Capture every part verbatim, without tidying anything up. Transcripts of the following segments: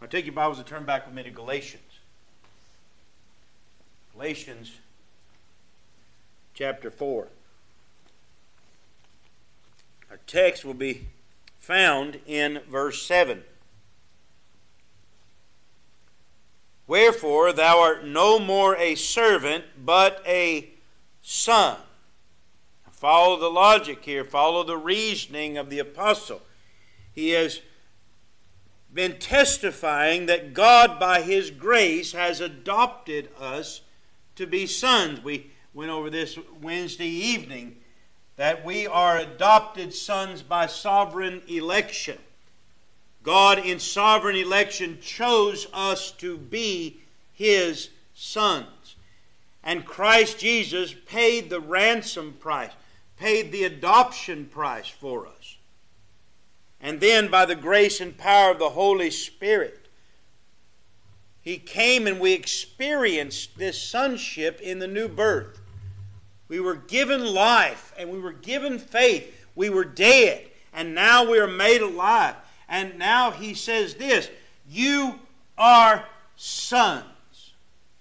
I'll take your Bibles and turn back with me to Galatians. Galatians chapter four. Our text will be found in verse seven. Wherefore thou art no more a servant, but a son. Follow the logic here. Follow the reasoning of the apostle. He has been testifying that God, by His grace, has adopted us to be sons. We went over this Wednesday evening, that we are adopted sons by sovereign election. God, in sovereign election, chose us to be His sons. And Christ Jesus paid the ransom price, paid the adoption price for us. And then, by the grace and power of the Holy Spirit, He came and we experienced this sonship in the new birth. We were given life and we were given faith. We were dead and now we are made alive. And now He says this, you are sons.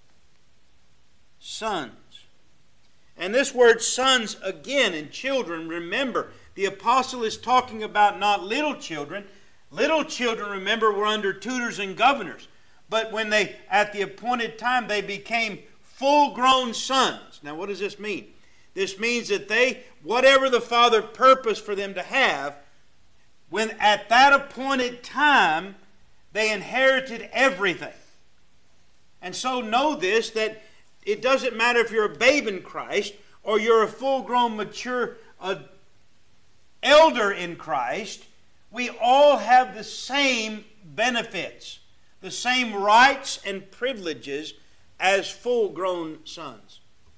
Sons. And this word sons, again, in children, remember, the apostle is talking about not little children. Little children, remember, were under tutors and governors. But when they, at the appointed time, they became full-grown sons. Now, what does this mean? This means that they, whatever the Father purposed for them to have, when at that appointed time, they inherited everything. And so know this, that it doesn't matter if you're a babe in Christ or you're a full-grown, mature uh, elder in Christ. We all have the same benefits, the same rights and privileges as full-grown sons.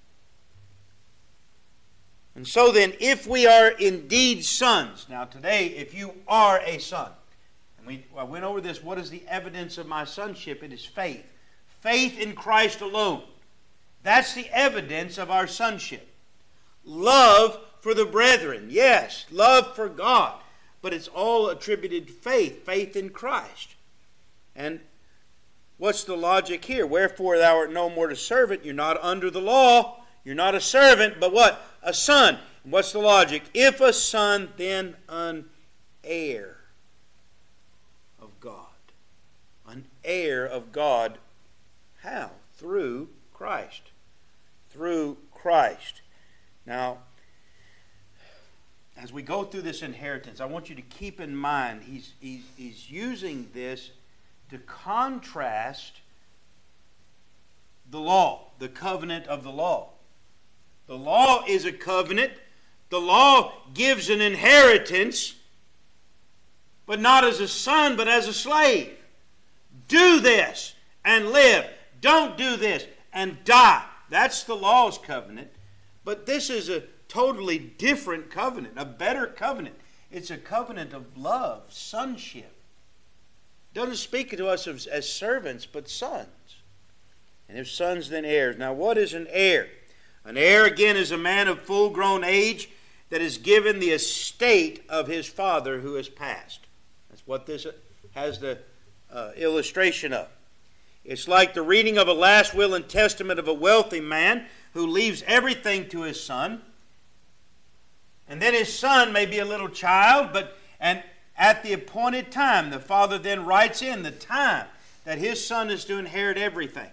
And so then, if we are indeed sons, now today, if you are a son, and we I went over this, what is the evidence of my sonship? It is faith. Faith in Christ alone. That's the evidence of our sonship. Love for the brethren. Yes, love for God. But it's all attributed to faith. Faith in Christ. And what's the logic here? Wherefore thou art no more a servant. You're not under the law. You're not a servant, but what? A son. And what's the logic? If a son, then an heir of God. An heir of God. How? Through Christ. Through Christ. Now, as we go through this inheritance, I want you to keep in mind, he's, he's, he's using this to contrast the law, the covenant of the law. The law is a covenant. The law gives an inheritance, but not as a son, but as a slave. Do this and live. Don't do this and die. That's the law's covenant. But this is a totally different covenant, a better covenant. It's a covenant of love, sonship. It doesn't speak to us as, as servants, but sons. And if sons, then heirs. Now, what is an heir? An heir, again, is a man of full-grown age that is given the estate of his father who has passed. That's what this has the uh, illustration of. It's like the reading of a last will and testament of a wealthy man who leaves everything to his son. And then his son may be a little child, but and at the appointed time, the father then writes in the time that his son is to inherit everything.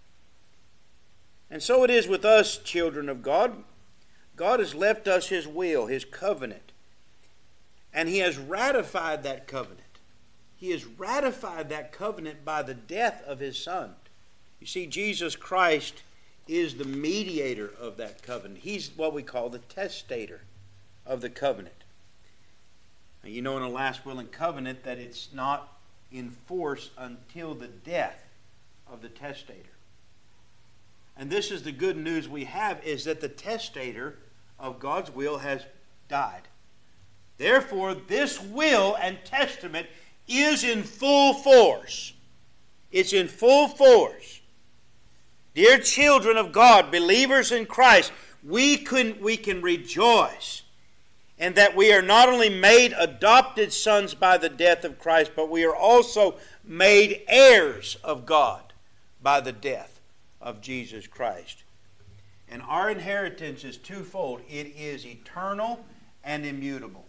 And so it is with us, children of God. God has left us His will, His covenant. And He has ratified that covenant. He has ratified that covenant by the death of His Son. You see, Jesus Christ is the mediator of that covenant. He's what we call the testator of the covenant. Now, you know in a last will and covenant that it's not in force until the death of the testator. And this is the good news we have, is that the testator of God's will has died. Therefore, this will and testament is in full force. It's in full force. Dear children of God, believers in Christ, we can, we can rejoice and that we are not only made adopted sons by the death of Christ, but we are also made heirs of God by the death of Jesus Christ. And our inheritance is twofold. It is eternal and immutable.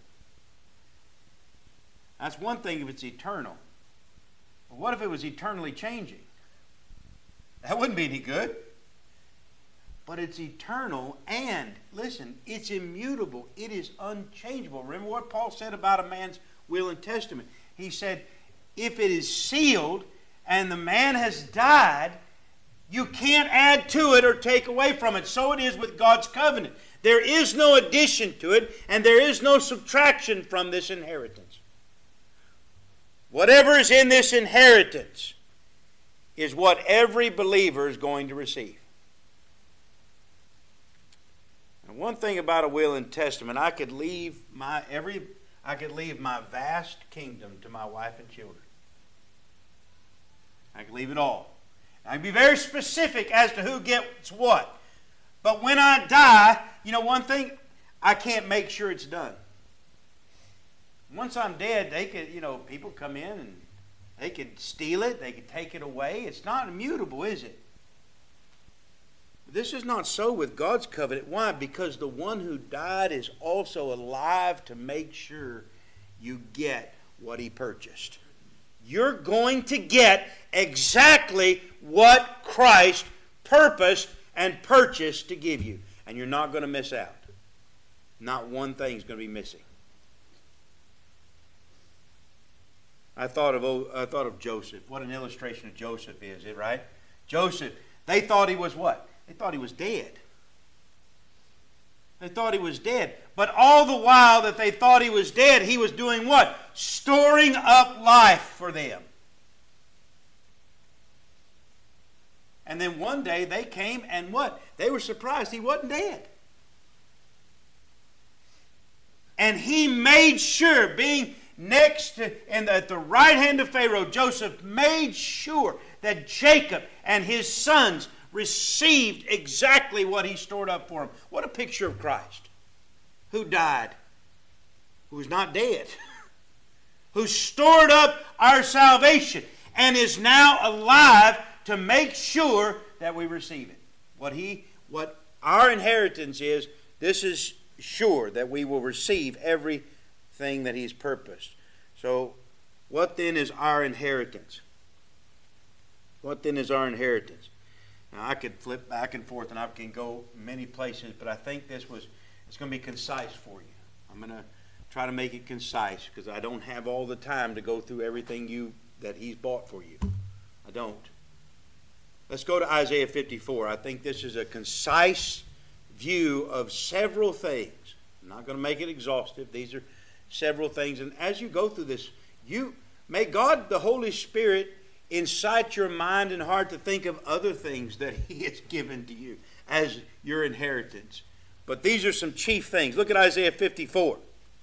That's one thing if it's eternal. But what if it was eternally changing? That wouldn't be any good. But it's eternal and, listen, it's immutable. It is unchangeable. Remember what Paul said about a man's will and testament. He said, if it is sealed and the man has died, you can't add to it or take away from it. So it is with God's covenant. There is no addition to it, and there is no subtraction from this inheritance. Whatever is in this inheritance is what every believer is going to receive. And one thing about a will and testament, I could leave my every I could leave my vast kingdom to my wife and children. I could leave it all. I can be very specific as to who gets what. But when I die, you know one thing, I can't make sure it's done. Once I'm dead, they could, you know, people come in and they could steal it, they could take it away. It's not immutable, is it? This is not so with God's covenant. Why? Because the one who died is also alive to make sure you get what he purchased. You're going to get exactly what Christ purposed and purchased to give you. And you're not going to miss out. Not one thing is going to be missing. I thought of I thought of Joseph. What an illustration of Joseph is, it right? Joseph, they thought he was what? They thought he was dead. They thought he was dead. But all the while that they thought he was dead, he was doing what? Storing up life for them. And then one day they came and what? They were surprised he wasn't dead. And he made sure, being next to, and at the right hand of Pharaoh, Joseph made sure that Jacob and his sons received exactly what he stored up for them. What a picture of Christ, who died, who is not dead, who stored up our salvation and is now alive to make sure that we receive it. What he, what our inheritance is, this is sure that we will receive everything that he's purposed. So, what then is our inheritance? What then is our inheritance? Now, I could flip back and forth and I can go many places, but I think this was, it's going to be concise for you. I'm going to try to make it concise because I don't have all the time to go through everything you that he's bought for you. I don't. Let's go to Isaiah fifty-four. I think this is a concise view of several things. I'm not going to make it exhaustive. These are several things. And as you go through this, you may God, the Holy Spirit, incite your mind and heart to think of other things that he has given to you as your inheritance. But these are some chief things. Look at Isaiah fifty-four.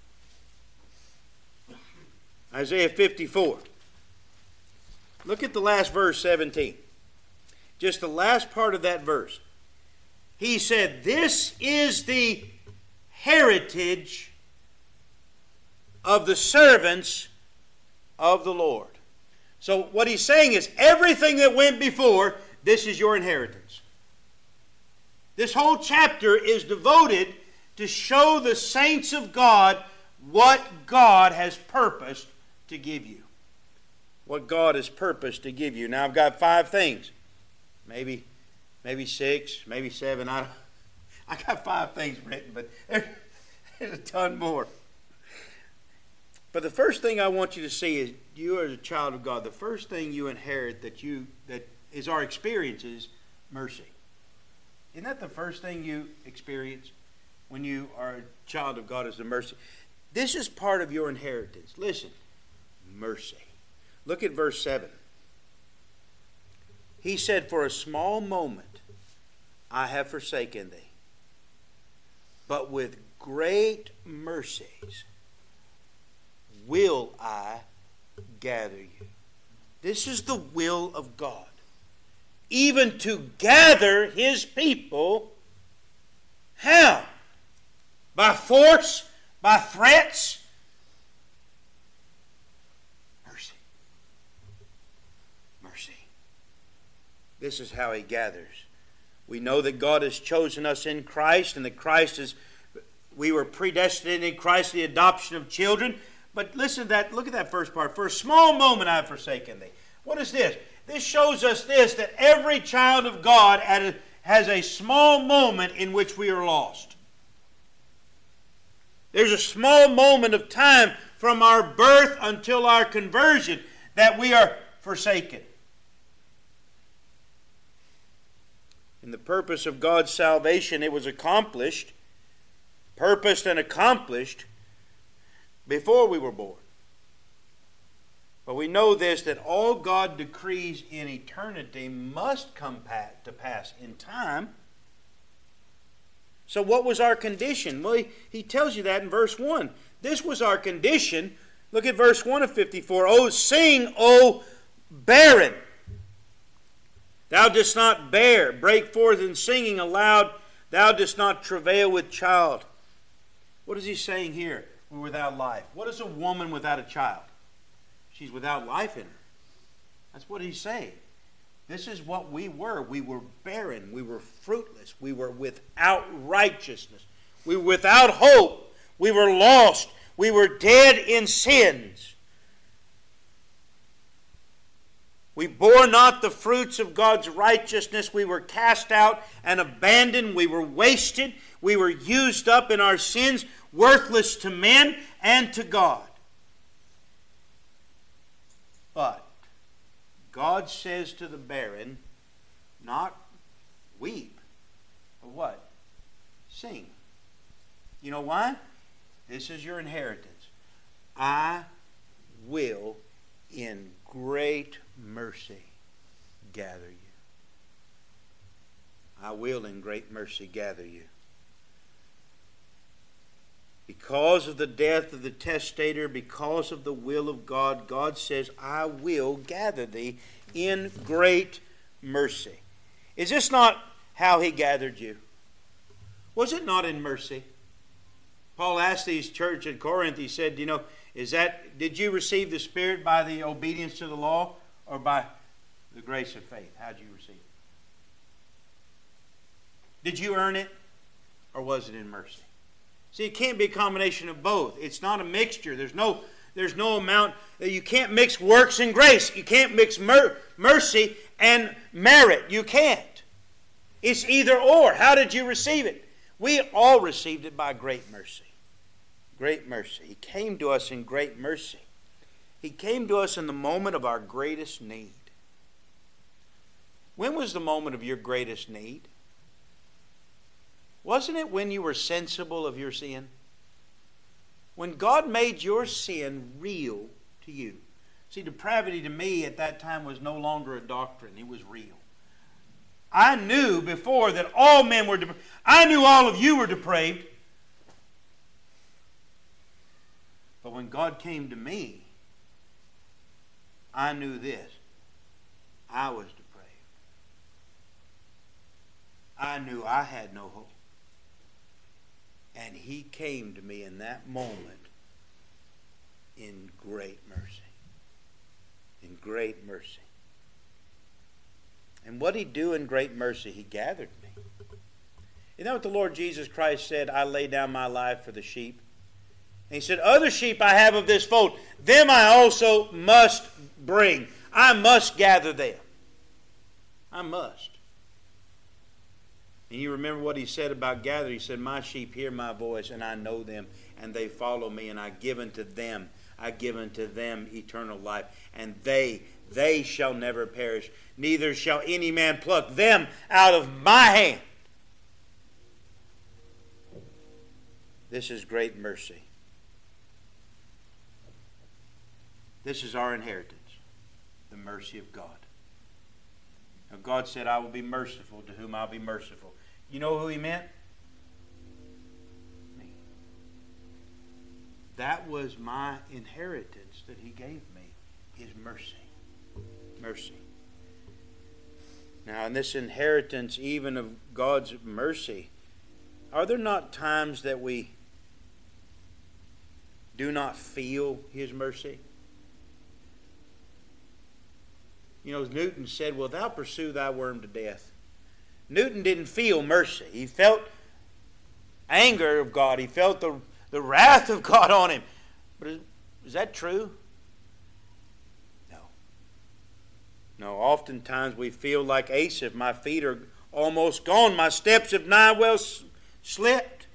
Isaiah fifty-four. Look at the last verse, seventeen. Just the last part of that verse. He said, this is the heritage of the servants of the Lord. So what he's saying is everything that went before, this is your inheritance. This whole chapter is devoted to show the saints of God what God has purposed to give you. What God has purposed to give you. Now I've got five things. Maybe, maybe six, maybe seven. I, I got five things written, but there's a ton more. But the first thing I want you to see is you as a child of God, the first thing you inherit that you that is our experience is mercy. Isn't that the first thing you experience when you are a child of God, is the mercy? This is part of your inheritance. Listen, mercy. Look at verse seven. He said, for a small moment I have forsaken thee, but with great mercies will I gather you. This is the will of God. Even to gather his people. How? By force? By threats? Mercy. Mercy. This is how He gathers. We know that God has chosen us in Christ, and that Christ is, we were predestined in Christ, the adoption of children. But listen to that, look at that first part. For a small moment I have forsaken thee. What is this? This shows us this, that every child of God has a small moment in which we are lost. There's a small moment of time from our birth until our conversion that we are forsaken. In the purpose of God's salvation, it was accomplished, purposed and accomplished before we were born. But we know this, that all God decrees in eternity must come to pass in time. So what was our condition? Well, he, he tells you that in verse one. This was our condition. Look at verse one of fifty-four. Oh, sing, O barren! Thou didst not bear. Break forth in singing aloud. Thou didst not travail with child. What is he saying here? We're without life. What is a woman without a child? She's without life in her. That's what he's saying. This is what we were. We were barren. We were fruitless. We were without righteousness. We were without hope. We were lost. We were dead in sins. We bore not the fruits of God's righteousness. We were cast out and abandoned. We were wasted. We were used up in our sins, worthless to men and to God. But God says to the barren, not weep, but what? Sing. You know why? This is your inheritance. I will in great mercy gather you. I will in great mercy gather you. Because of the death of the testator, because of the will of God, God says, I will gather thee in great mercy. Is this not how He gathered you? Was it not in mercy? Paul asked these church at Corinth, he said, you know, is that, did you receive the Spirit by the obedience to the law or by the grace of faith? How did you receive it? Did you earn it or was it in mercy? See, it can't be a combination of both. It's not a mixture. There's no, there's no amount. You can't mix works and grace. You can't mix mer- mercy and merit. You can't. It's either or. How did you receive it? We all received it by great mercy. Great mercy. He came to us in great mercy. He came to us in the moment of our greatest need. When was the moment of your greatest need? Wasn't it when you were sensible of your sin? When God made your sin real to you. See, depravity to me at that time was no longer a doctrine. It was real. I knew before that all men were depraved. I knew all of you were depraved. But when God came to me, I knew this. I was depraved. I knew I had no hope. And He came to me in that moment in great mercy. In great mercy. And what Did He do in great mercy? He gathered me. You know what the Lord Jesus Christ said? I lay down my life for the sheep. And He said, other sheep I have of this fold, them I also must bring. I must gather them. I must. And you remember what He said about gathering. He said, my sheep hear my voice, and I know them, and they follow me, and I give unto them, I give unto them eternal life. And they, they shall never perish, neither shall any man pluck them out of my hand. This is great mercy. This is our inheritance, the mercy of God. Now God said, I will be merciful to whom I'll be merciful. You know who He meant? Me. That was my inheritance that He gave me, His mercy. Mercy. Now in this inheritance even of God's mercy, are there not times that we do not feel His mercy? You know, Newton said, "Well, thou pursue thy worm to death." Newton didn't feel mercy. He felt anger of God. He felt the, the wrath of God on him. But is, is that true? No. No, oftentimes we feel like Asaph. My feet are almost gone. My steps have nigh well slipped.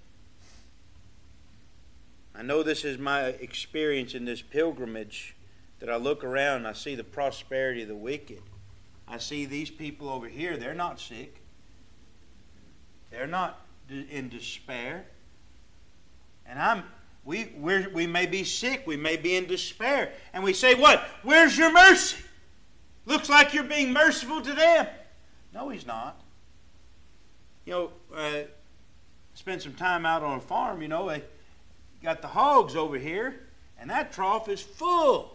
I know this is my experience in this pilgrimage, that I look around and I see the prosperity of the wicked. I see these people over here, they're not sick. They're not in despair. And I'm we we we may be sick, we may be in despair. And we say, what? Where's your mercy? Looks like you're being merciful to them. No, He's not. You know, uh, spent some time out on a farm, you know, they got the hogs over here, and that trough is full.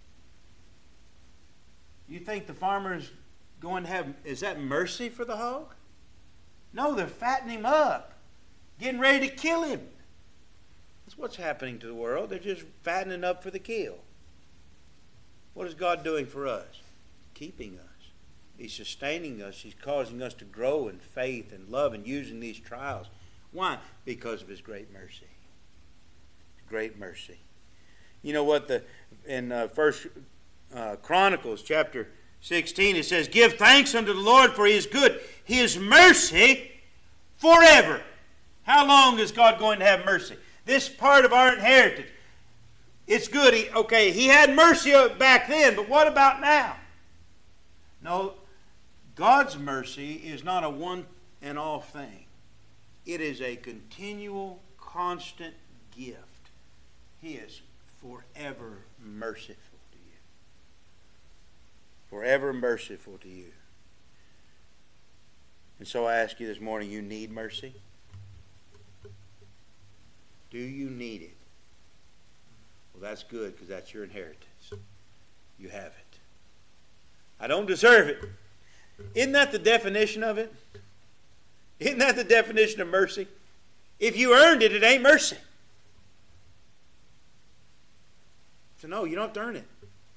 You think the farmer's going to have, is that mercy for the hog? No, they're fattening him up, getting ready to kill him. That's what's happening to the world. They're just fattening up for the kill. What is God doing for us? Keeping us. He's sustaining us. He's causing us to grow in faith and love and using these trials. Why? Because of His great mercy. Great mercy. You know what? The in uh, First uh, Chronicles chapter sixteen, it says, "Give thanks unto the Lord, for He is good. His mercy forever." How long is God going to have mercy? This part of our inheritance. It's good. He, okay, He had mercy back then, but what about now? No, God's mercy is not a one and all thing. It is a continual, constant gift. He is forever merciful to you. Forever merciful to you. And so I ask you this morning, you need mercy? Do you need it? Well, that's good, because that's your inheritance. You have it. I don't deserve it. Isn't that the definition of it? Isn't that the definition of mercy? If you earned it, it ain't mercy. So no, you don't have to earn it.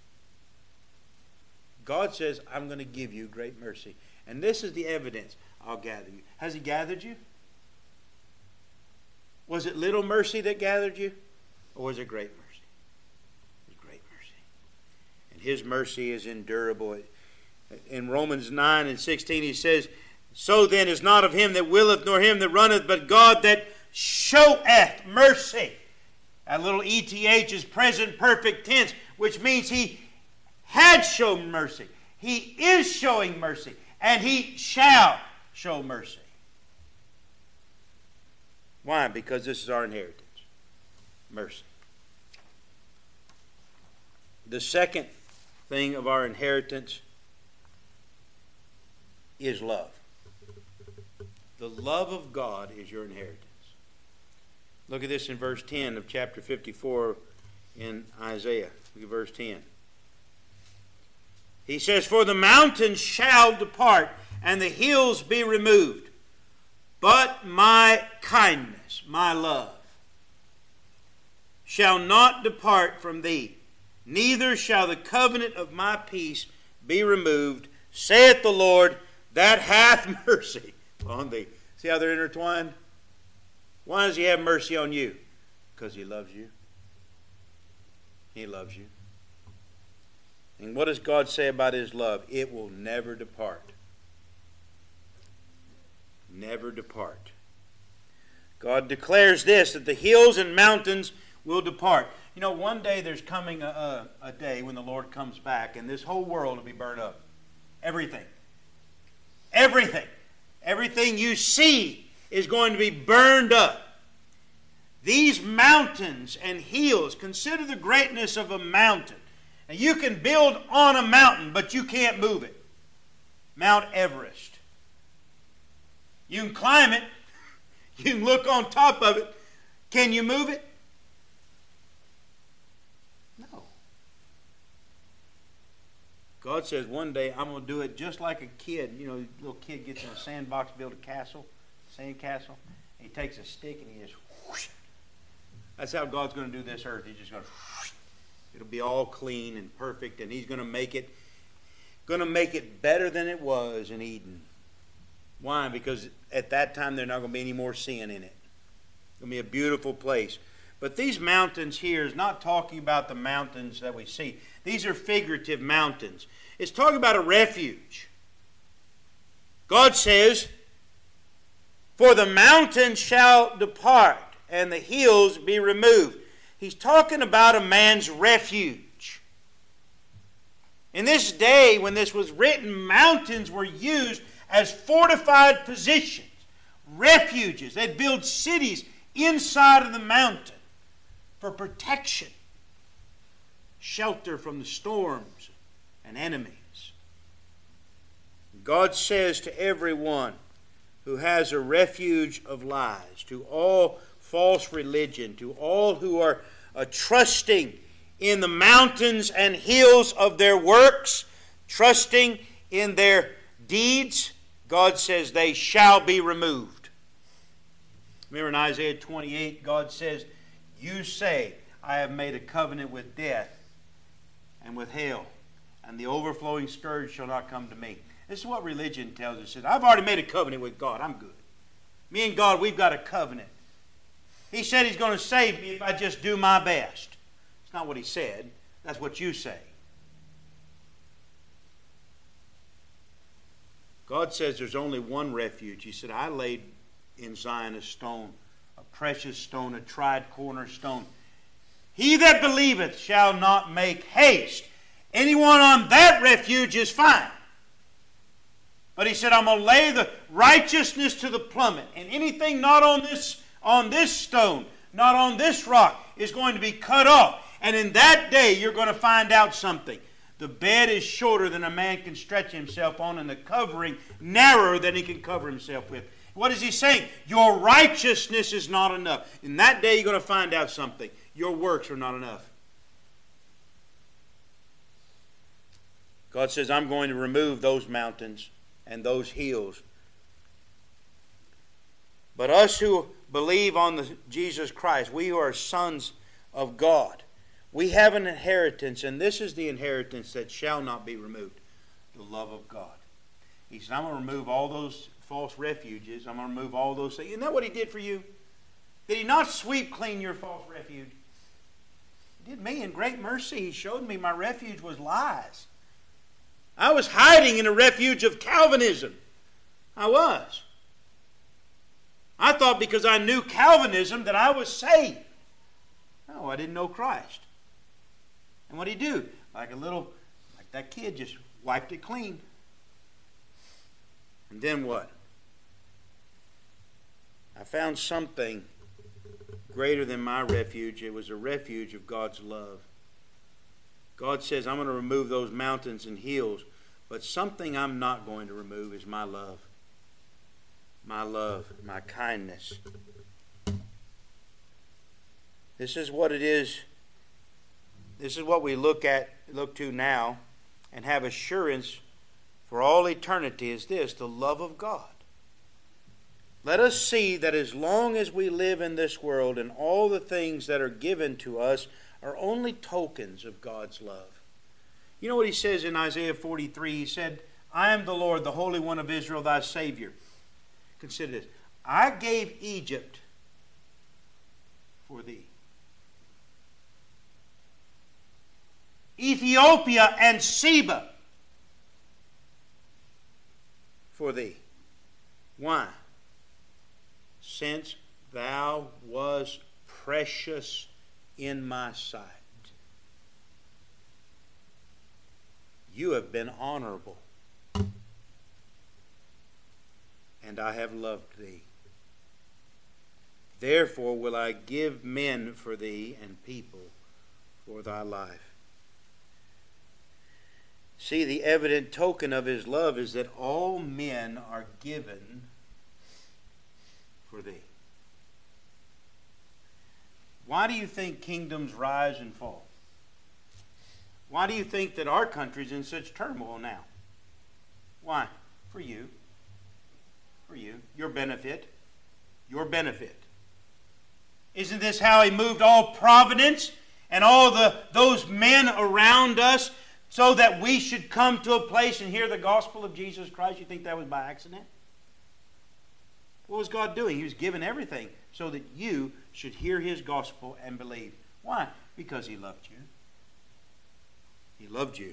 God says, I'm going to give you great mercy. And this is the evidence. I'll gather you. Has He gathered you? Was it little mercy that gathered you? Or was it great mercy? It was great mercy. And His mercy is endurable. In Romans nine and sixteen He says, "So then is not of him that willeth, nor him that runneth, but God that showeth mercy." That little E T H is present perfect tense, which means He had shown mercy. He is showing mercy. And He shall show mercy. Why? Because this is our inheritance. Mercy. The second thing of our inheritance is love. The love of God is your inheritance. Look at this in verse ten of chapter fifty-four in Isaiah. Look at verse ten. He says, "For the mountains shall depart, and the hills be removed. But my kindness," my love, "shall not depart from thee, neither shall the covenant of my peace be removed, saith the Lord, that hath mercy on thee." See how they're intertwined? Why does He have mercy on you? Because He loves you. He loves you. And what does God say about His love? It will never depart. Never depart. God declares this, that the hills and mountains will depart. You know, one day there's coming a, a, a day when the Lord comes back, and this whole world will be burned up. Everything. Everything. Everything you see is going to be burned up. These mountains and hills, consider the greatness of a mountain. Now, you can build on a mountain, but you can't move it. Mount Everest. You can climb it. You can look on top of it. Can you move it? No. God says one day I'm going to do it just like a kid. You know, a little kid gets in a sandbox, build a castle, sand castle. And he takes a stick and he just whoosh, That's how God's going to do this earth. He's just going to, it'll be all clean and perfect, and He's going to make it, going to make it better than it was in Eden. Why? Because at that time there's not going to be any more sin in it. It's going to be a beautiful place. But these mountains here is not talking about the mountains that we see. These are figurative mountains. It's talking about a refuge. God says, "For the mountains shall depart, and the hills be removed." He's talking about a man's refuge. In this day, when this was written, mountains were used as fortified positions, refuges. They'd build cities inside of the mountain for protection, shelter from the storms and enemies. God says to everyone who has a refuge of lies, to all false religion, to all who are uh, trusting in the mountains and hills of their works, trusting in their deeds, God says they shall be removed. Remember in Isaiah twenty-eight, God says, "You say, I have made a covenant with death and with hell, and the overflowing scourge shall not come to me." This is what religion tells us. I've already made a covenant with God. I'm good. Me and God, we've got a covenant. He said He's going to save me if I just do my best. It's not what He said. That's what you say. God says there's only one refuge. He said, "I laid in Zion a stone, a precious stone, a tried cornerstone. He that believeth shall not make haste." Anyone on that refuge is fine. But He said, "I'm going to lay the righteousness to the plummet, and anything not on this, on this stone, not on this rock, is going to be cut off. And in that day, you're going to find out something. The bed is shorter than a man can stretch himself on, and the covering narrower than he can cover himself with." What is He saying? Your righteousness is not enough. In that day, you're going to find out something. Your works are not enough. God says, "I'm going to remove those mountains and those hills." But us who believe on the Jesus Christ, we who are sons of God, we have an inheritance, and this is the inheritance that shall not be removed: the love of God. He said, "I'm going to remove all those false refuges. I'm going to remove all those things." Isn't that what He did for you? Did He not sweep clean your false refuge? He did me in great mercy. He showed me my refuge was lies. I was hiding in a refuge of Calvinism. I was. I thought because I knew Calvinism that I was saved. No, I didn't know Christ. And what did He do? Like a little, like that kid, just wiped it clean. And then what? I found something greater than my refuge. It was a refuge of God's love. God says, "I'm going to remove those mountains and hills, but something I'm not going to remove is my love. My love, my kindness." This is what it is. This is what we look at, look to now, and have assurance for all eternity is this: the love of God. Let us see that as long as we live in this world, and all the things that are given to us are only tokens of God's love. You know what He says in Isaiah forty-three? He said, "I am the Lord, the Holy One of Israel, thy Savior." Consider this. "I gave Egypt for thee, Ethiopia and Seba for thee." Why? "Since thou wast precious in my sight." You have been honorable, and I have loved thee. Therefore will I give men for thee, and people for thy life. See, the evident token of His love is that all men are given for thee. Why do you think kingdoms rise and fall? Why do you think that our country's in such turmoil now? Why? For you. For you. Your benefit. Your benefit. Isn't this how He moved all providence and all the those men around us so that we should come to a place and hear the gospel of Jesus Christ? You think that was by accident? What was God doing? He was giving everything so that you should hear His gospel and believe. Why? Because He loved you. He loved you.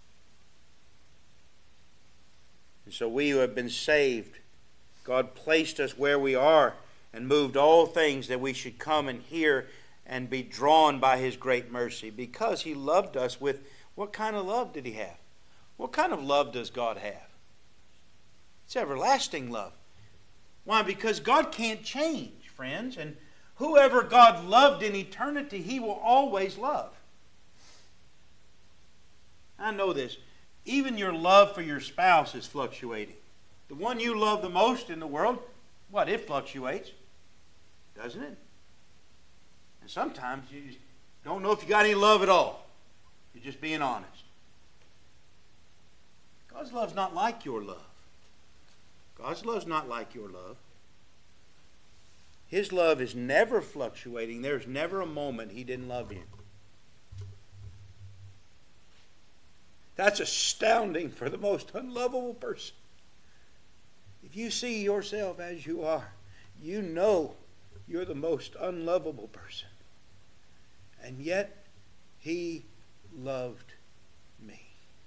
And so we who have been saved, God placed us where we are and moved all things that we should come and hear and be drawn by His great mercy, because He loved us with, what kind of love did He have? What kind of love does God have? It's everlasting love. Why? Because God can't change, friends. And whoever God loved in eternity, He will always love. I know this. Even your love for your spouse is fluctuating. The one you love the most in the world, what? It fluctuates. Doesn't it? And sometimes you just don't know if you got any love at all. You're just being honest. God's love's not like your love. God's love's not like your love. His love is never fluctuating. There's never a moment He didn't love you. That's astounding for the most unlovable person. If you see yourself as you are, you know you're the most unlovable person. And yet, He loved me.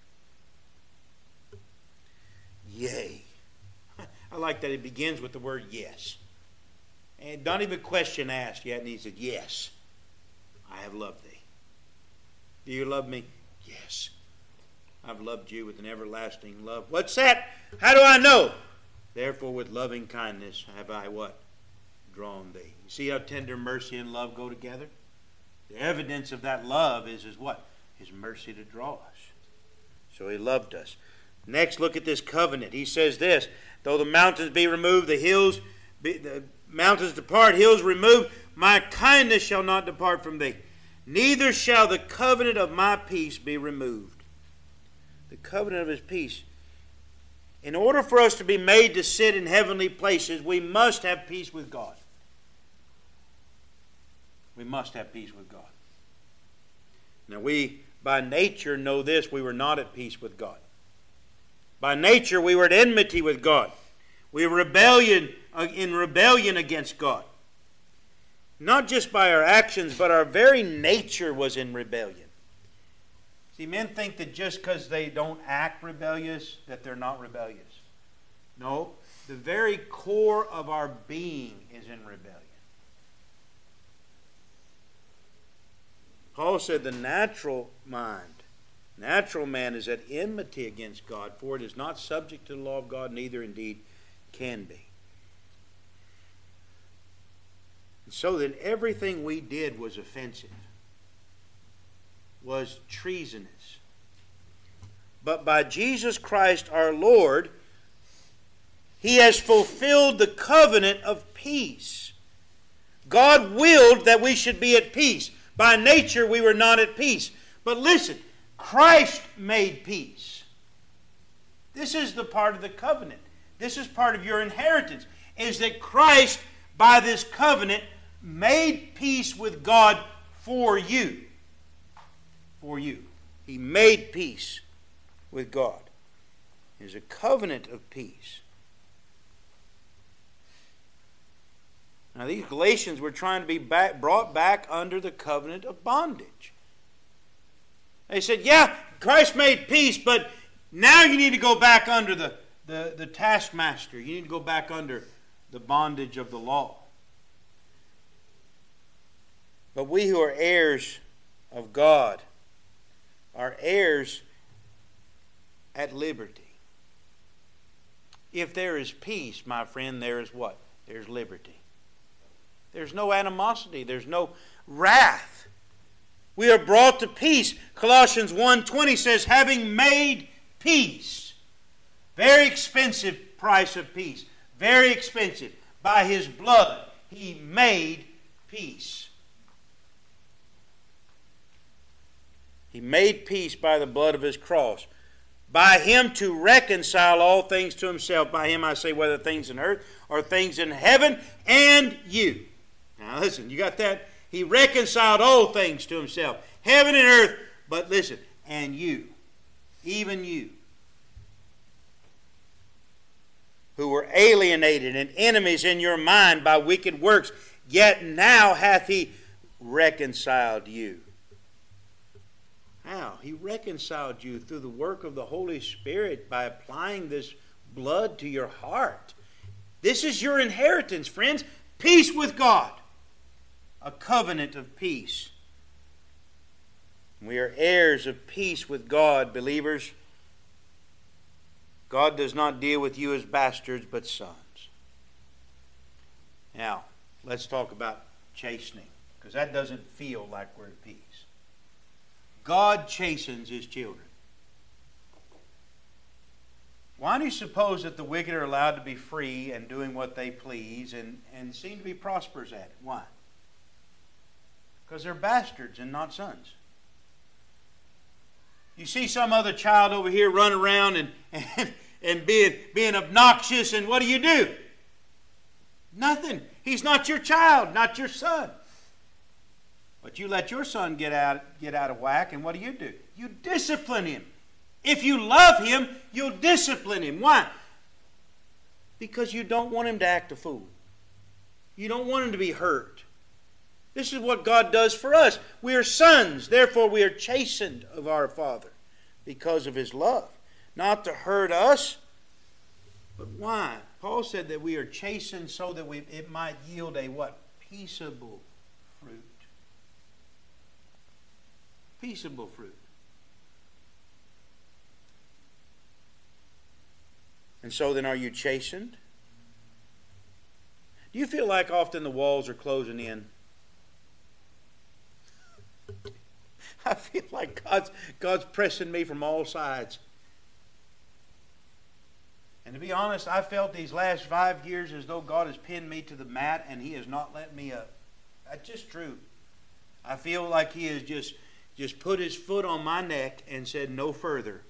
Yea. I like that it begins with the word yes. And not even a question asked yet, and He said, yes, I have loved thee. Do you love me? Yes. I've loved you with an everlasting love. What's that? How do I know? Therefore, with loving kindness have I what? Drawn thee. You see how tender mercy and love go together? The evidence of that love is, is what? His mercy to draw us. So He loved us. Next, look at this covenant. He says this, though the mountains be removed, the hills, be, the mountains depart, hills removed, my kindness shall not depart from thee. Neither shall the covenant of my peace be removed. The covenant of His peace. In order for us to be made to sit in heavenly places, we must have peace with God. We must have peace with God. Now we, by nature, know this. We were not at peace with God. By nature, we were at enmity with God. We were rebellion, in rebellion against God. Not just by our actions, but our very nature was in rebellion. See, men think that just because they don't act rebellious, that they're not rebellious. No, the very core of our being is in rebellion. Paul said the natural mind, natural man is at enmity against God, for it is not subject to the law of God, neither indeed can be. And so then everything we did was offensive, was treasonous. But by Jesus Christ our Lord, He has fulfilled the covenant of peace. God willed that we should be at peace. By nature we were not at peace. But listen, Christ made peace. This is the part of the covenant. This is part of your inheritance, is that Christ, by this covenant, made peace with God for you. For you. He made peace with God. There's a covenant of peace. Now these Galatians were trying to be back, brought back under the covenant of bondage. They said, yeah, Christ made peace, but now you need to go back under the, the, the taskmaster. You need to go back under the bondage of the law. But we who are heirs of God are heirs at liberty. If there is peace, my friend, there is what? There's liberty. There's no animosity. There's no wrath. We are brought to peace. Colossians one twenty says, having made peace. Very expensive price of peace. Very expensive. By His blood, He made peace. He made peace by the blood of His cross. By Him to reconcile all things to Himself. By Him I say, whether things in earth or things in heaven, and you Now listen, you got that? He reconciled all things to himself, heaven and earth. But listen, and you, even you, who were alienated and enemies in your mind by wicked works, yet now hath he reconciled you. How? He reconciled you through the work of the Holy Spirit by applying this blood to your heart. This is your inheritance, friends. Peace with God. A covenant of peace. We are heirs of peace with God, believers. God does not deal with you as bastards, but sons. Now, let's talk about chastening, because that doesn't feel like we're at peace. God chastens His children. Why do you suppose that the wicked are allowed to be free and doing what they please and, and seem to be prosperous at it? Why? Because they're bastards and not sons. You see some other child over here run around and, and, and being, being obnoxious, and what do you do? Nothing. He's not your child, not your son. But you let your son get out, get out of whack, and what do you do? You discipline him. If you love him, you'll discipline him. Why? Because you don't want him to act a fool. You don't want him to be hurt. This is what God does for us. We are sons, therefore we are chastened of our Father because of His love. Not to hurt us, but why? Paul said that we are chastened so that we, it might yield a what? Peaceable fruit. Peaceable fruit. And so then, are you chastened? Do you feel like often the walls are closing in? I feel like God's, God's pressing me from all sides. And to be honest, I felt these last five years as though God has pinned me to the mat and He has not let me up. That's just true. I feel like He has just, just put His foot on my neck and said, no further.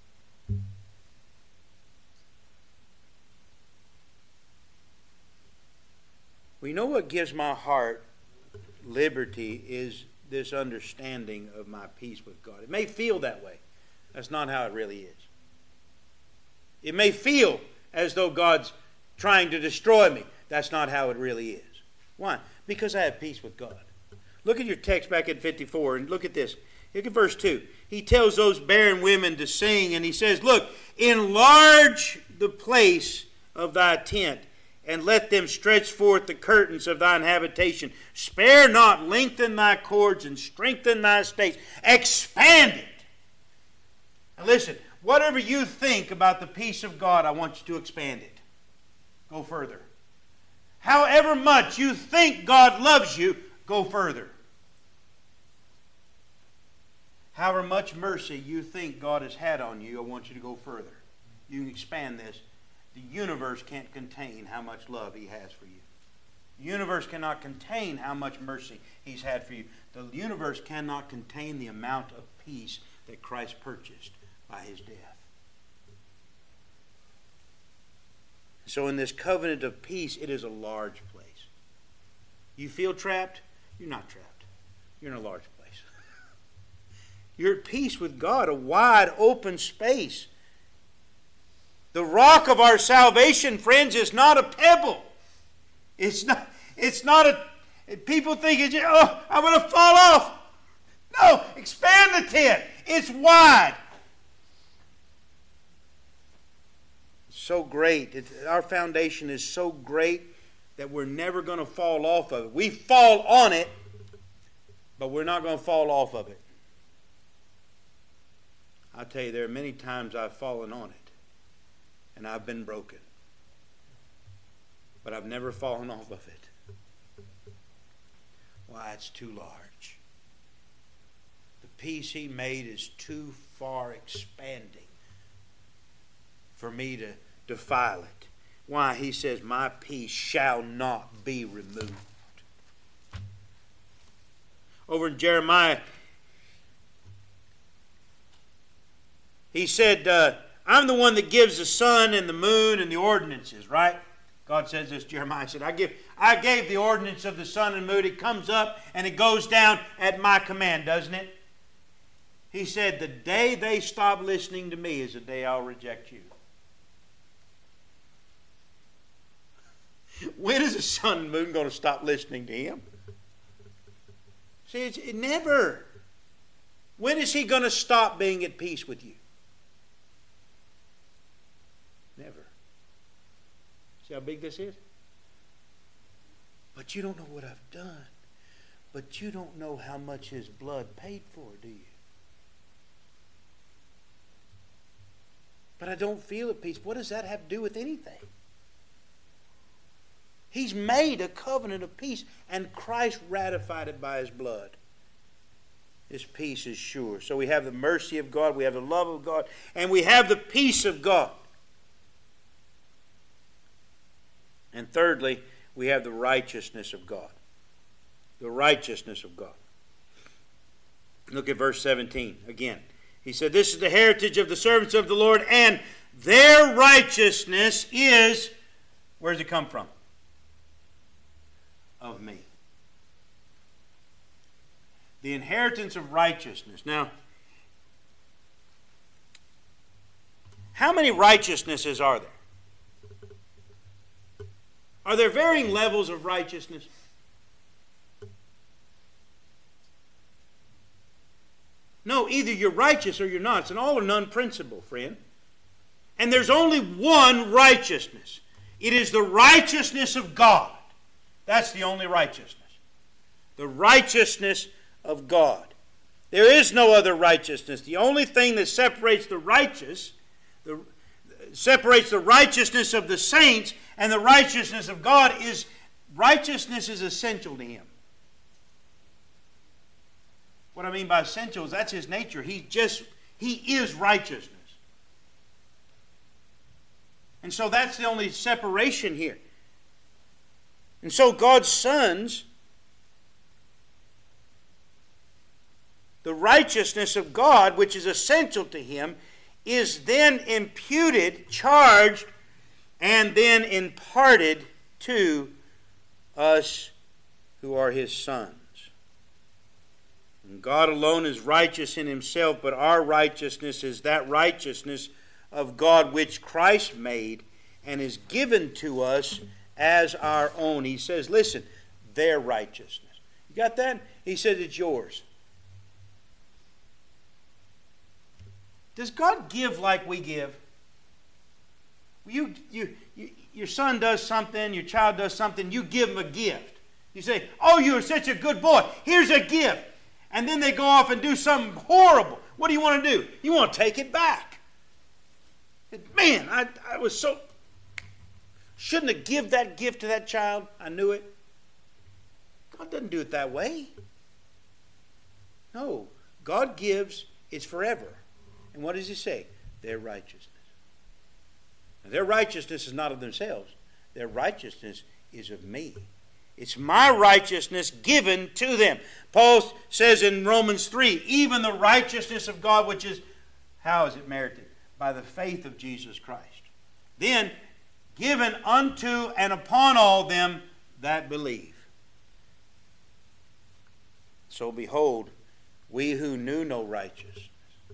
We know what gives my heart liberty is this understanding of my peace with God. It may feel that way. That's not how it really is. It may feel as though God's trying to destroy me. That's not how it really is. Why? Because I have peace with God. Look at your text back at fifty-four and look at this. Look at verse two. He tells those barren women to sing, and he says, look, enlarge the place of thy tent, and let them stretch forth the curtains of thine habitation. Spare not, lengthen thy cords, and strengthen thy stakes. Expand it. Now listen, whatever you think about the peace of God, I want you to expand it. Go further. However much you think God loves you, go further. However much mercy you think God has had on you, I want you to go further. You can expand this. The universe can't contain how much love He has for you. The universe cannot contain how much mercy He's had for you. The universe cannot contain the amount of peace that Christ purchased by His death. So in this covenant of peace, it is a large place. You feel trapped? You're not trapped. You're in a large place. You're at peace with God, a wide open space. The rock of our salvation, friends, is not a pebble. It's not, it's not a, people think, it's, oh, I'm going to fall off. No, expand the tent. It's wide. It's so great. It, our foundation is so great that we're never going to fall off of it. We fall on it, but we're not going to fall off of it. I'll tell you, there are many times I've fallen on it. And I've been broken. But I've never fallen off of it. Why? It's too large. The peace He made is too far expanding for me to defile it. Why? He says, my peace shall not be removed. Over in Jeremiah, he said, uh, I'm the one that gives the sun and the moon and the ordinances, right? God says this, Jeremiah said, I give, I gave the ordinance of the sun and moon. It comes up and it goes down at my command, doesn't it? He said, the day they stop listening to me is the day I'll reject you. When is the sun and moon going to stop listening to him? See, it's, it never. When is he going to stop being at peace with you? Never. See how big this is? But you don't know what I've done. But you don't know how much his blood paid for, do you? But I don't feel at peace. What does that have to do with anything? He's made a covenant of peace, and Christ ratified it by his blood. His peace is sure. So we have the mercy of God, we have the love of God, and we have the peace of God. And thirdly, we have the righteousness of God. The righteousness of God. Look at verse seventeen again. He said, this is the heritage of the servants of the Lord, and their righteousness is, where does it come from? Of me. The inheritance of righteousness. Now, how many righteousnesses are there? Are there varying levels of righteousness? No, either you're righteous or you're not. It's an all or none principle, friend. And there's only one righteousness. It is the righteousness of God. That's the only righteousness. The righteousness of God. There is no other righteousness. The only thing that separates the righteous, the, separates the righteousness of the saints and the righteousness of God is righteousness is essential to him. What I mean by essential is that's his nature. He just, he is righteousness. And so that's the only separation here. And so God's sons, the righteousness of God, which is essential to him, is then imputed, charged, and then imparted to us who are his sons. And God alone is righteous in himself, but our righteousness is that righteousness of God which Christ made and is given to us as our own. He says, listen, their righteousness. You got that? He says it's yours. Does God give like we give? You, you, you, your son does something, your child does something, you give him a gift. You say, oh, you're such a good boy. Here's a gift. And then they go off and do something horrible. What do you want to do? You want to take it back. Man, I, I was so... Shouldn't have given that gift to that child. I knew it. God doesn't do it that way. No. God gives, it's forever. And what does he say? Their righteousness. Now, their righteousness is not of themselves. Their righteousness is of me. It's my righteousness given to them. Paul says in Romans three, even the righteousness of God, which is, how is it merited? By the faith of Jesus Christ. Then, given unto and upon all them that believe. So behold, we who knew no righteousness.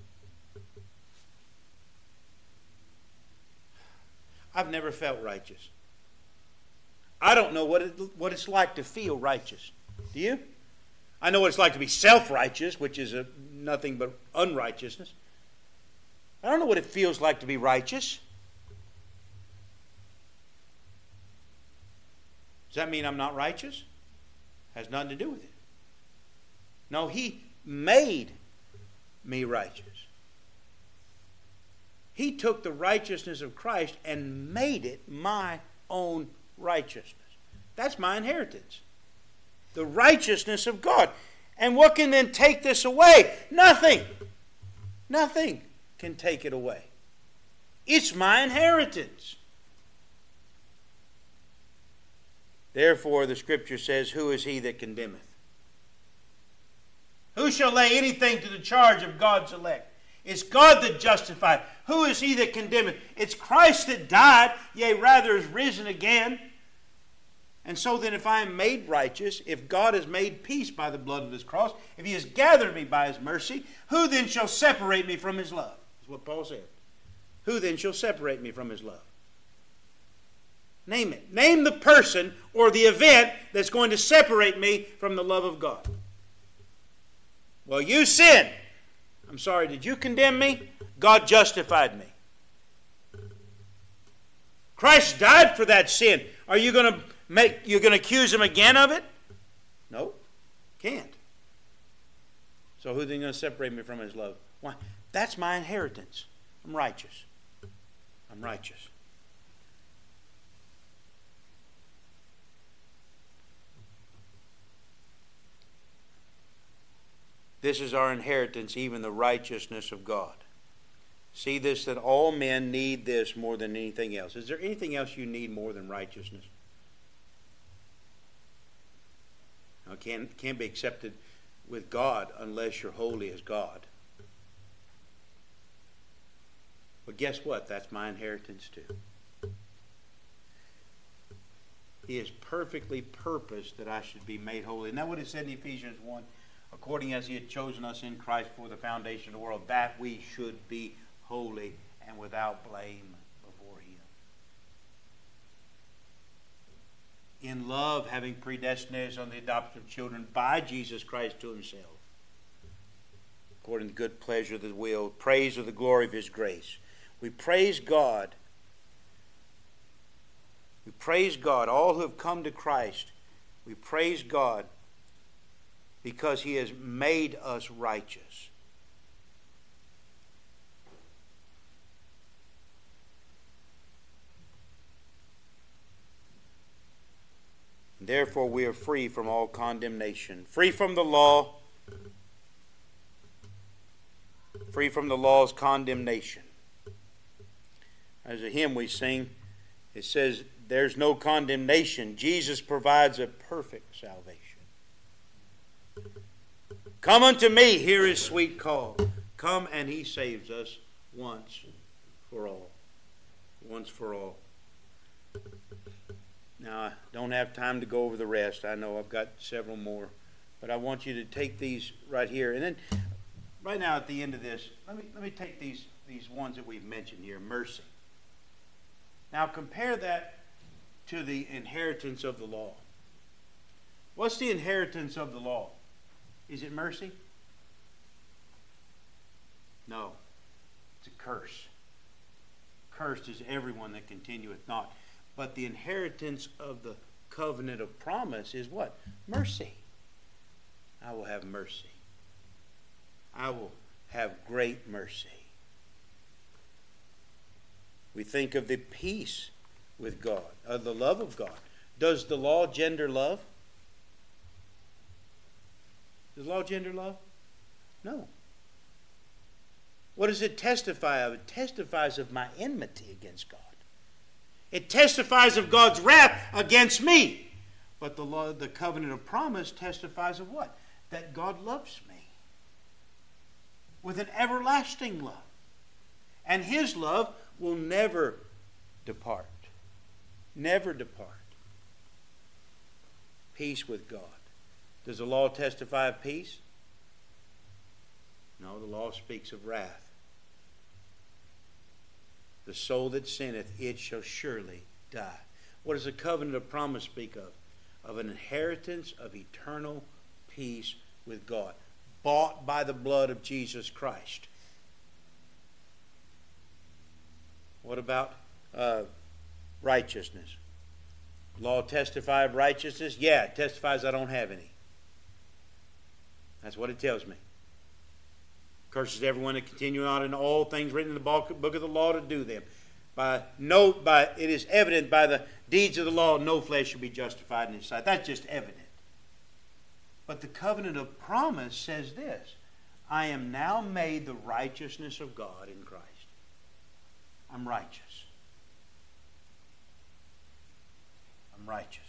I've never felt righteous. I don't know what, it, what it's like to feel righteous. Do you? I know what it's like to be self-righteous, which is a, nothing but unrighteousness. I don't know what it feels like to be righteous. Does that mean I'm not righteous? Has nothing to do with it. No, he made me righteous. He took the righteousness of Christ and made it my own righteousness. That's my inheritance. The righteousness of God. And what can then take this away? Nothing. Nothing can take it away. It's my inheritance. Therefore, the Scripture says, who is he that condemneth? Who shall lay anything to the charge of God's elect? It's God that justified. Who is he that condemneth? It's Christ that died, yea, rather is risen again. And so then if I am made righteous, if God has made peace by the blood of his cross, if he has gathered me by his mercy, who then shall separate me from his love? That's what Paul said. Who then shall separate me from his love? Name it. Name the person or the event that's going to separate me from the love of God. Well, you sinned. I'm sorry, did you condemn me? God justified me. Christ died for that sin. Are you going to make you're going to accuse him again of it? No. Can't. So who's then going to separate me from his love? Why? That's my inheritance. I'm righteous. I'm righteous. This is our inheritance, even the righteousness of God. See this, that all men need this more than anything else. Is there anything else you need more than righteousness? No, it can't, can't be accepted with God unless you're holy as God. But guess what? That's my inheritance too. He has perfectly purposed that I should be made holy. Isn't that what it said in Ephesians one? According as he had chosen us in Christ for the foundation of the world, that we should be holy and without blame before him. In love, having predestinated us on the adoption of children by Jesus Christ to himself, according to the good pleasure of the will, praise of the glory of his grace. We praise God. We praise God. All who have come to Christ, we praise God because he has made us righteous. Therefore we are free from all condemnation, free from the law, free from the law's condemnation. As a hymn we sing, it says, there's no condemnation. Jesus provides a perfect salvation. Come unto me, hear his sweet call. Come and he saves us once for all. Once for all. Now, I don't have time to go over the rest. I know I've got several more. But I want you to take these right here. And then, right now at the end of this, let me, let me take these, these ones that we've mentioned here. Mercy. Now, compare that to the inheritance of the law. What's the inheritance of the law? Is it mercy? No. It's a curse. Cursed is everyone that continueth not. But the inheritance of the covenant of promise is what? Mercy. I will have mercy. I will have great mercy. We think of the peace with God, of the love of God. Does the law gender love? Does the law gender love? No. What does it testify of? It testifies of my enmity against God. It testifies of God's wrath against me. But the law, the covenant of promise testifies of what? That God loves me with an everlasting love. And his love will never depart. Never depart. Peace with God. Does the law testify of peace? No, the law speaks of wrath. The soul that sinneth, it shall surely die. What does the covenant of promise speak of? Of an inheritance of eternal peace with God, bought by the blood of Jesus Christ. What about uh, righteousness? Law testify of righteousness? Yeah, it testifies I don't have any. That's what it tells me. Curses everyone that continue not in all things written in the book of the law to do them. By no, by it is evident by the deeds of the law, no flesh shall be justified in his sight. That's just evident. But the covenant of promise says this: I am now made the righteousness of God in Christ. I'm righteous. I'm righteous.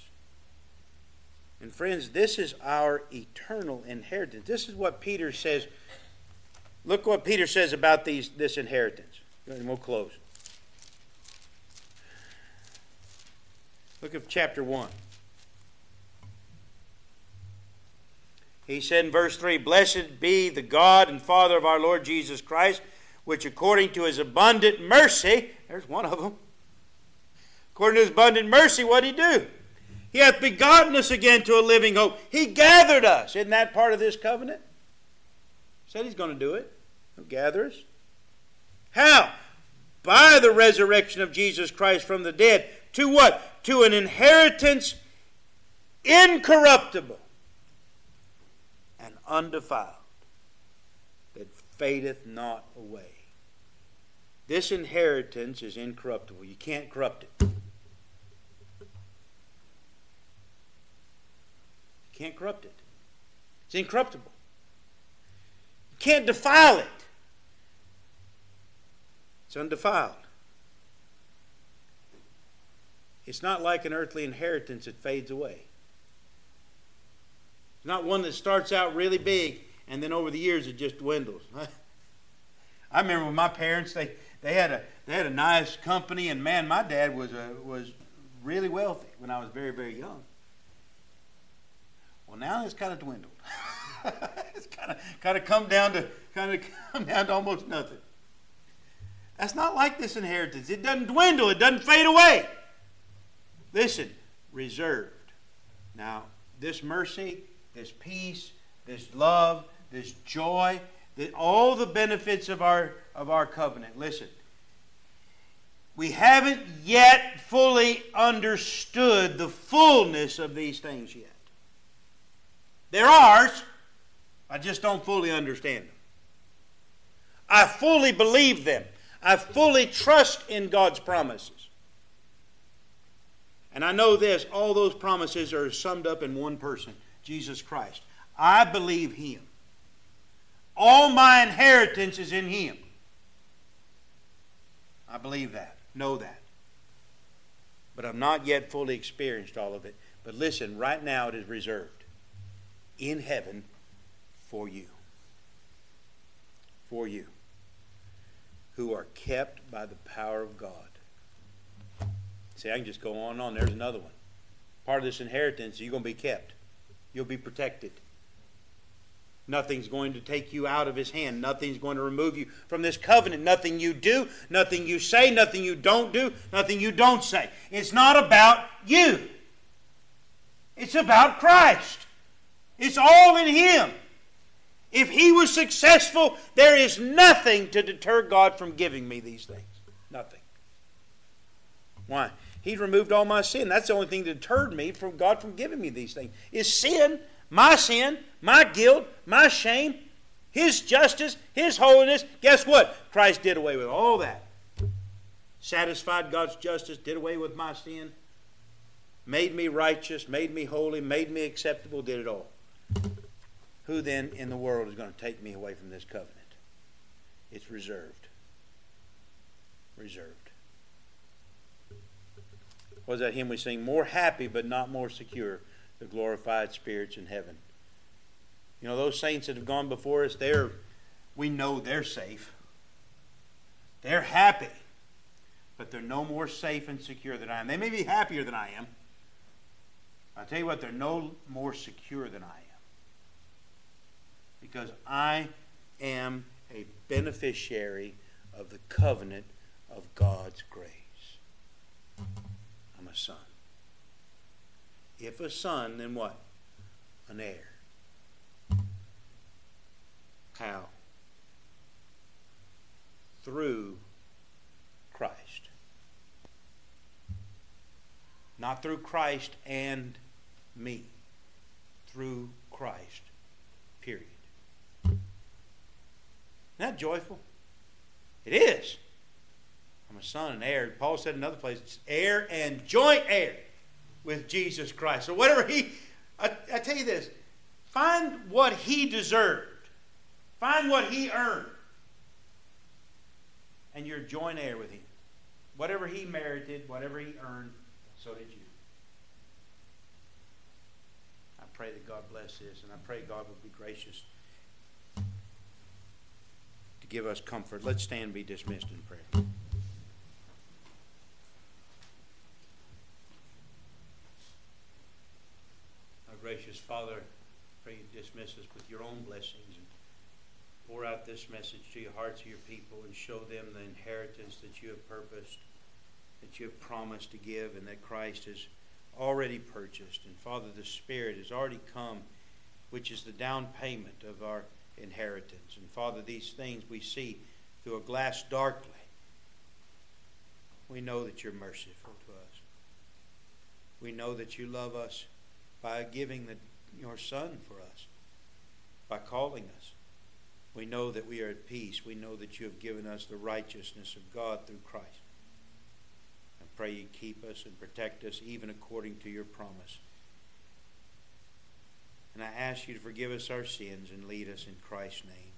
And friends, this is our eternal inheritance. This is what Peter says Look what Peter says about these this inheritance. And we'll close. Look at chapter one. He said in verse three, "Blessed be the God and Father of our Lord Jesus Christ, which according to his abundant mercy," there's one of them. According to his abundant mercy, what did he do? "He hath begotten us again to a living hope." He gathered us. Isn't that part of this covenant? He said he's going to do it. He'll gather us. How? By the resurrection of Jesus Christ from the dead. To what? To an inheritance incorruptible and undefiled, that fadeth not away. This inheritance is incorruptible. You can't corrupt it. You can't corrupt it. It's incorruptible. You can't defile it. It's undefiled. It's not like an earthly inheritance that fades away. It's not one that starts out really big and then over the years it just dwindles. I remember when my parents, they, they had a they had a nice company, and man, my dad was a, was really wealthy when I was very, very young. Well, now it's kind of dwindled. It's kind of kind of come down to kind of come down to almost nothing. That's not like this inheritance. It doesn't dwindle. It doesn't fade away. Listen, reserved. Now, this mercy, this peace, this love, this joy, the, all the benefits of our of our covenant. Listen, we haven't yet fully understood the fullness of these things yet. They're ours. I just don't fully understand them. I fully believe them. I fully trust in God's promises. And I know this, all those promises are summed up in one person, Jesus Christ. I believe Him. All my inheritance is in Him. I believe that, know that. But I've not yet fully experienced all of it. But listen, right now it is reserved in heaven for you. For you. Who are kept by the power of God. See, I can just go on and on. There's another one. Part of this inheritance, you're going to be kept. You'll be protected. Nothing's going to take you out of His hand. Nothing's going to remove you from this covenant. Nothing you do, nothing you say, nothing you don't do, nothing you don't say. It's not about you. It's about Christ. It's all in Him. If He was successful, there is nothing to deter God from giving me these things. Nothing. Why? He removed all my sin. That's the only thing that deterred me from God from giving me these things. Is sin, my sin, my guilt, my shame, His justice, His holiness. Guess what? Christ did away with all that. Satisfied God's justice, did away with my sin, made me righteous, made me holy, made me acceptable, did it all. Who then in the world is going to take me away from this covenant? It's reserved. Reserved. What is that hymn we sing? More happy but not more secure, the glorified spirits in heaven. You know, those saints that have gone before us, they're, we know they're safe. They're happy. But they're no more safe and secure than I am. They may be happier than I am. I'll tell you what, they're no more secure than I am. Because I am a beneficiary of the covenant of God's grace. I'm a son. If a son, then what? An heir. How? Through Christ. Not through Christ and me. Through Christ. Period. Isn't that joyful? It is. I'm a son and heir. Paul said in another place, it's heir and joint heir with Jesus Christ. So whatever he, I, I tell you this, find what he deserved. Find what he earned. And you're joint heir with him. Whatever he merited, whatever he earned, so did you. I pray that God bless this, and I pray God will be gracious give us comfort. Let's stand and be dismissed in prayer. Our gracious Father, pray you dismiss us with your own blessings and pour out this message to your hearts of your people and show them the inheritance that you have purposed, that you have promised to give, and that Christ has already purchased. And Father, the Spirit has already come, which is the down payment of our inheritance. And Father, these things we see through a glass darkly. We know that you're merciful to us. We know that you love us by giving the, your Son for us, by calling us. We know that we are at peace. We know that you have given us the righteousness of God through Christ. I pray you keep us and protect us even according to your promise. And I ask you to forgive us our sins and lead us in Christ's name.